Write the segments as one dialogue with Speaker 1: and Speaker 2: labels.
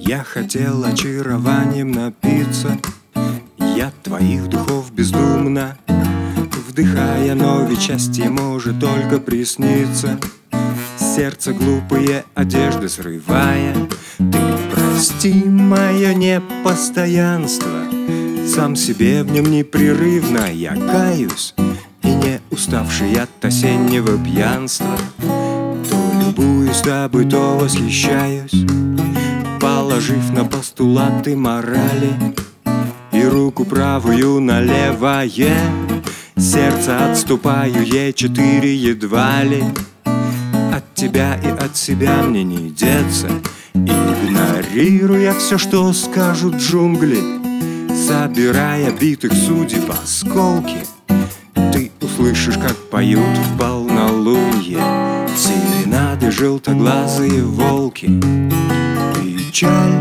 Speaker 1: Я хотел очарованием напиться, я твоих духов бездумно вдыхая, но ведь счастье может только присниться. Сердце глупые одежды срывая, ты прости мое непостоянство, сам себе в нем непрерывно я каюсь, и не уставший от осеннего пьянства, то любуюсь тобой, то восхищаюсь, положив на постулаты морали и руку правую на левое. Сердце отступаю, Е4 едва ли. От тебя и от себя мне не деться, игнорируя все, что скажут джунгли, собирая битых судеб осколки. Ты услышишь, как поют в полнолунье серенады желтоглазые волки. Печаль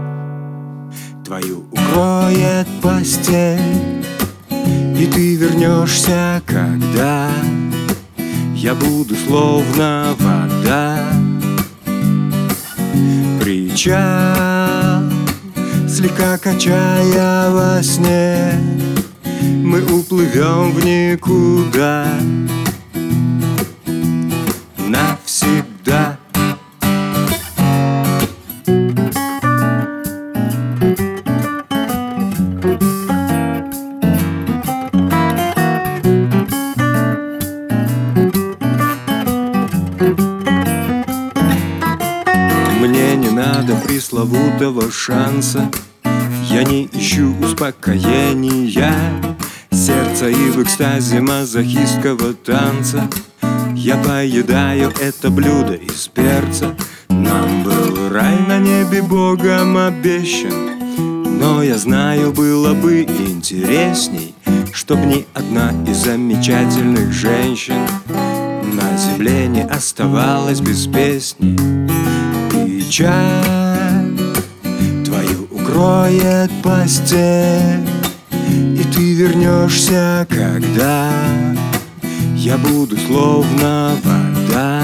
Speaker 1: твою укроет постель, и ты вернешься, когда я буду словно вода. Причал, слегка качая во сне, мы уплывем в никуда навсегда. Мне не надо пресловутого шанса, я не ищу успокоения сердца, и в экстазе мазохистского танца я поедаю это блюдо из перца. Нам был рай на небе Богом обещан, но я знаю, было бы интересней, чтоб ни одна из замечательных женщин на земле не оставалась без песни. Печаль твою укроет постель, и ты вернешься, когда я буду словно вода.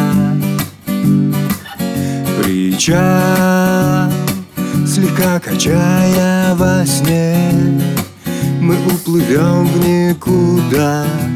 Speaker 1: Причал, слегка качая во сне, мы уплывем в никуда